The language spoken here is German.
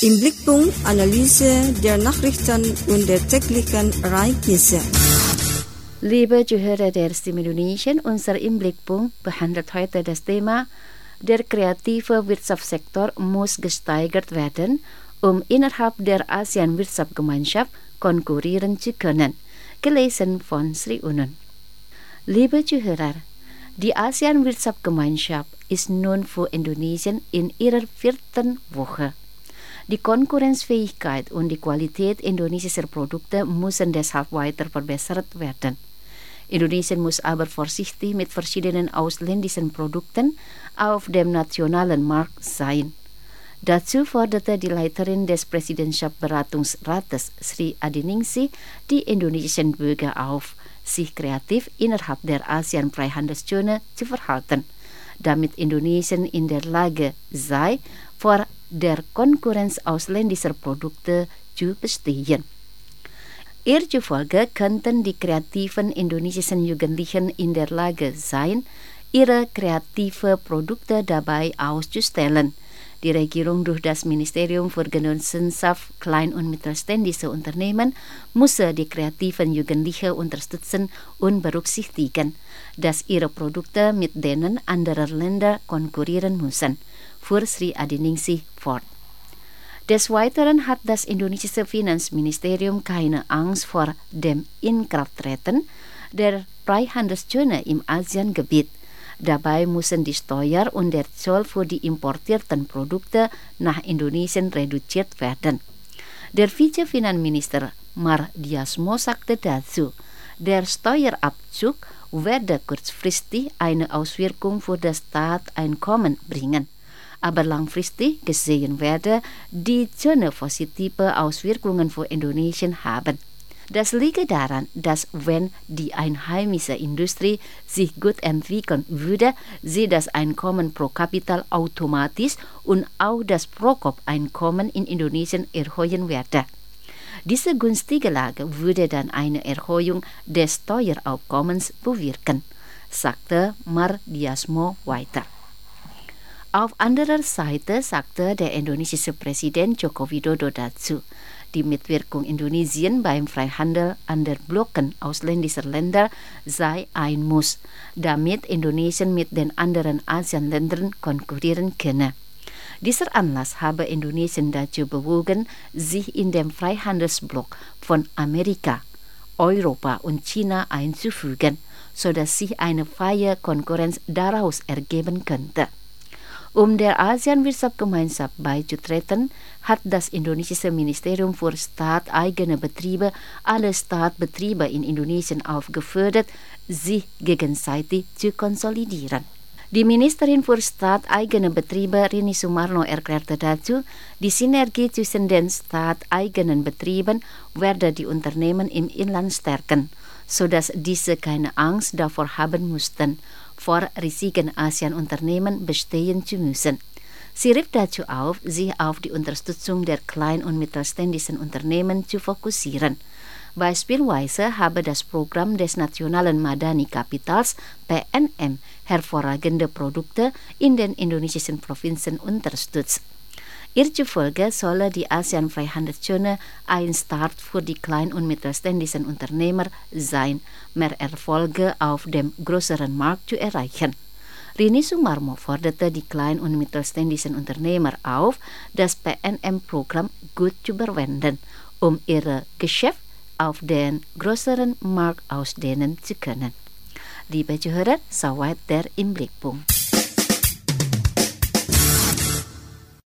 Im Blickpunkt Analyse der Nachrichten und der täglichen Ereignisse. Liebe Zuhörer der Stimme Indonesien, unser Im Blickpunkt behandelt heute das Thema: Der kreative Wirtschaftssektor muss gesteigert werden, um innerhalb der ASEAN-Wirtschaftsgemeinschaft konkurrieren zu können. Gelesen von Sri Unun. Liebe Zuhörer, die ASEAN-Wirtschaftsgemeinschaft ist nun für Indonesien in ihrer 4. Woche. Die Konkurrenzfähigkeit und die Qualität indonesischer Produkte müssen deshalb weiter verbessert werden. Indonesien muss aber vorsichtig mit verschiedenen ausländischen Produkten auf dem nationalen Markt sein. Dazu forderte die Leiterin des Präsidentschaftsberatungsrates Sri Adiningsih die indonesischen Bürger auf, sich kreativ innerhalb der ASEAN-Freihandelszone zu verhalten, damit Indonesien in der Lage sei, vor der Konkurrenz ausländischer Produkte zu bestehen. Ihr zufolge könnten die kreativen indonesischen Jugendlichen in der Lage sein, ihre kreative Produkte dabei auszustellen. Die Regierung durch das Ministerium für Genossenschaft Klein- und Mittelständische Unternehmen müsse die kreativen Jugendlichen unterstützen und berücksichtigen, dass ihre Produkte mit denen anderer Länder konkurrieren müssen, fuhr Sri Adiningsih fort. Des Weiteren hat das indonesische Finanzministerium keine Angst vor dem Inkrafttreten der Freihandelszone im ASEAN-Gebiet. Dabei müssen die Steuer und der Zoll für die importierten Produkte nach Indonesien reduziert werden. Der Vizefinanzminister Mar Diasmo sagte dazu, der Steuerabzug werde kurzfristig eine Auswirkung für das Staatseinkommen bringen, aber langfristig gesehen werde die Zone positive Auswirkungen für Indonesien haben. Das liege daran, dass wenn die einheimische Industrie sich gut entwickeln würde, sie das Einkommen pro Kapital automatisch und auch das Pro-Kopf-Einkommen in Indonesien erhöhen werde. Diese günstige Lage würde dann eine Erhöhung des Steueraufkommens bewirken, sagte Mar Diasmo weiter. Auf anderer Seite sagte der indonesische Präsident Joko Widodo dazu, die Mitwirkung Indonesien beim Freihandel an der Blocken ausländischer Länder sei ein Muss, damit Indonesien mit den anderen ASEAN-Ländern konkurrieren könne. Dieser Anlass habe Indonesien dazu bewogen, sich in den Freihandelsblock von Amerika, Europa und China einzufügen, sodass sich eine freie Konkurrenz daraus ergeben könnte. Um der ASEAN-Wirtschaftsgemeinschaft beizutreten, hat das indonesische Ministerium für staateigene Betriebe alle Staatsbetriebe in Indonesien aufgefordert, sich gegenseitig zu konsolidieren. Die Ministerin für staateigene Betriebe Rini Sumarno erklärte dazu, die Synergie zwischen den staateigenen Betrieben werde die Unternehmen im Inland stärken, sodass diese keine Angst davor haben mussten, vor riesigen ASEAN-Unternehmen bestehen zu müssen. Sie rief dazu auf, sich auf die Unterstützung der kleinen und mittelständischen Unternehmen zu fokussieren. Beispielsweise habe das Programm des Nationalen Madani Kapitals PNM hervorragende Produkte in den indonesischen Provinzen unterstützt. Ihr zufolge solle die ASEAN-Freihandelszone ein Start für die kleinen und mittelständischen Unternehmer sein, mehr Erfolge auf dem größeren Markt zu erreichen. Rini Sumarno forderte die kleinen und mittelständischen Unternehmer auf, das PNM-Programm gut zu verwenden, um ihr Geschäft auf den größeren Markt ausdehnen zu können. Liebe Zuhörer, soweit der Im Blickpunkt.